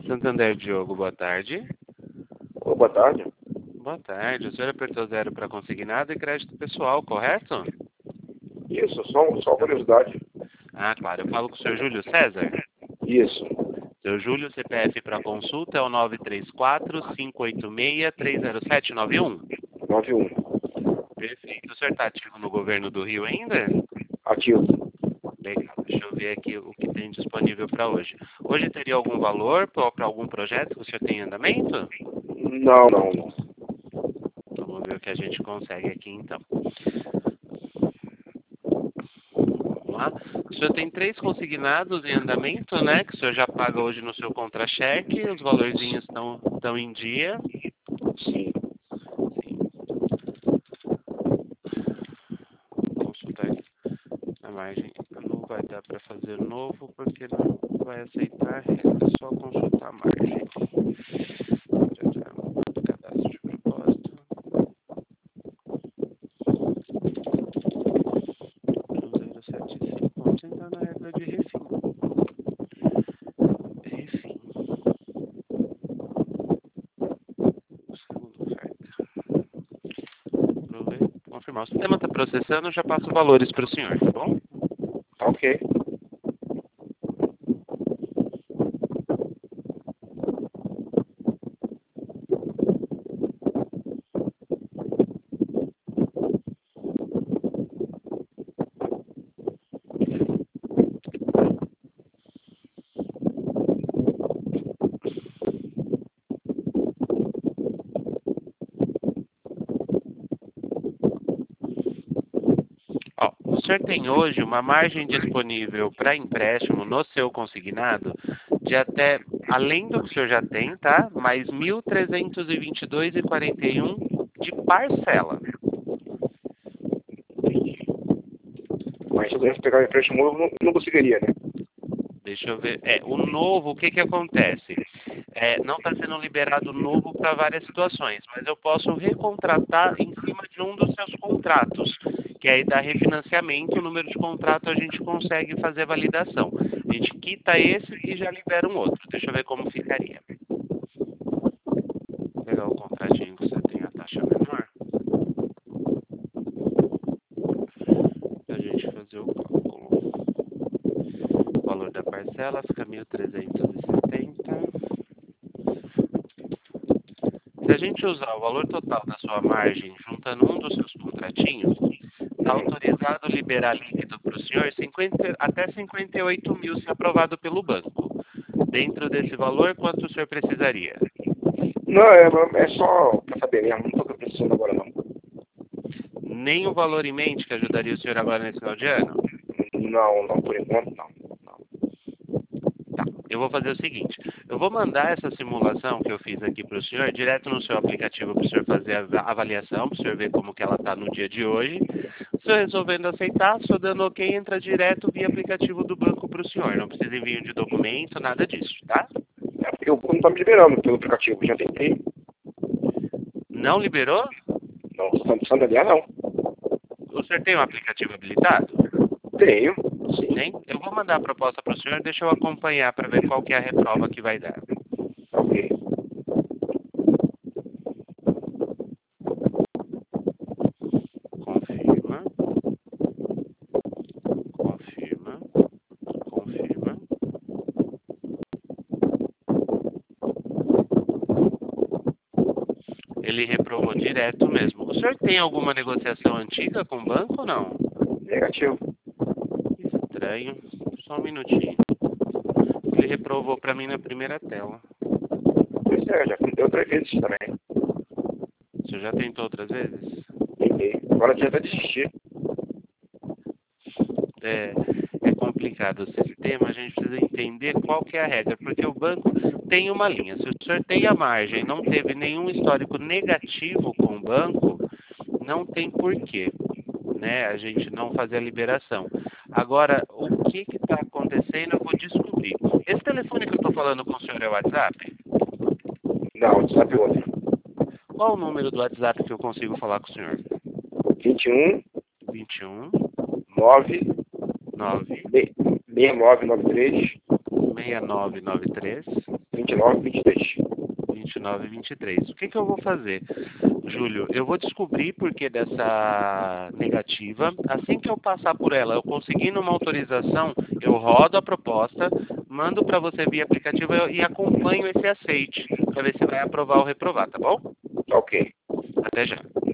Santander Diogo, boa tarde. Ô, boa tarde. Boa tarde. O senhor apertou 0 para consignado e crédito pessoal, correto? Isso, só curiosidade. Ah, claro. Eu falo com o senhor Júlio César. Isso. Seu Júlio, CPF para consulta é o 934-586-30791. 91. Perfeito. O senhor está ativo no governo do Rio ainda? Ativo. Legal. Deixa eu ver aqui o que tem disponível para hoje. Hoje teria algum valor para algum projeto que o senhor tem em andamento? Não. Então, vamos ver o que a gente consegue aqui, então. Vamos lá. O senhor tem 3 consignados em andamento, né? Que o senhor já paga hoje no seu contra-cheque. Os valorzinhos estão em dia. Sim. Consultar a margem. Não vai dar para fazer novo porque não vai aceitar a regra. É só consultar a margem. Cadastro de propósito. 1075. Vamos entrar na regra de refim. Refim. Segunda oferta. Confirmar. O sistema está processando, eu já passo valores para o senhor, tá bom? Tá ok. Ó, o senhor tem hoje uma margem disponível para empréstimo no seu consignado de até, além do que o senhor já tem, tá? Mais 1.322,41 de parcela. Mas se eu quisesse pegar o empréstimo novo, não conseguiria, né? Deixa eu ver. O novo, o que que acontece? Não está sendo liberado novo para várias situações, mas eu posso recontratar em cima de um dos seus contratos, que aí dá refinanciamento, o número de contrato a gente consegue fazer a validação. A gente quita esse e já libera um outro. Deixa eu ver como ficaria. Vou pegar o contratinho que você tem a taxa menor, para a gente fazer o cálculo. O valor da parcela fica 1.370. Se a gente usar o valor total da sua margem, juntando um dos seus contratinhos, está autorizado liberar líquido para o senhor até 58 mil, se aprovado pelo banco. Dentro desse valor, quanto o senhor precisaria? Não, é só pra saber mesmo. Não tô precisando agora, não. Nem o valor em mente que ajudaria o senhor agora nesse final de ano? Não, por enquanto não. Tá, eu vou fazer o seguinte, eu vou mandar essa simulação que eu fiz aqui para o senhor, direto no seu aplicativo para o senhor fazer a avaliação, para o senhor ver como que ela está no dia de hoje. O senhor resolvendo aceitar, o senhor dando ok, entra direto via aplicativo do banco para o senhor, não precisa envio de documento, nada disso, tá? É porque o banco não tá me liberando pelo aplicativo. Já tentei. Não liberou? Não, Santander não. O senhor tem um aplicativo habilitado? Tenho. Sim. Tem? Eu vou mandar a proposta para o senhor, deixa eu acompanhar para ver qual que é a reprova que vai dar. Ok. Confirma. Confirma. Confirma. Ele reprovou direto mesmo. O senhor tem alguma negociação antiga com o banco ou não? Negativo. Estranho. Só um minutinho. Ele reprovou para mim na primeira tela. Pois é, já tentei outras vezes também. O senhor já tentou outras vezes? Tentei. Agora já até desistir. É complicado o sistema, a gente precisa entender qual que é a regra, porque o banco tem uma linha. Se o senhor tem a margem e não teve nenhum histórico negativo com o banco, não tem porquê, né, a gente não fazer a liberação. Agora, o que está acontecendo, eu vou descobrir. Esse telefone que eu estou falando com o senhor é o WhatsApp? Não, sabe outro. Qual o número do WhatsApp que eu consigo falar com o senhor? 21 21 9 9 6993 6993 29 e 23. 29 e 23. O que eu vou fazer, Júlio? Eu vou descobrir por que dessa negativa. Assim que eu passar por ela, eu conseguindo uma autorização, eu rodo a proposta, mando para você via aplicativo e acompanho esse aceite, para ver se vai aprovar ou reprovar, tá bom? Ok. Até já.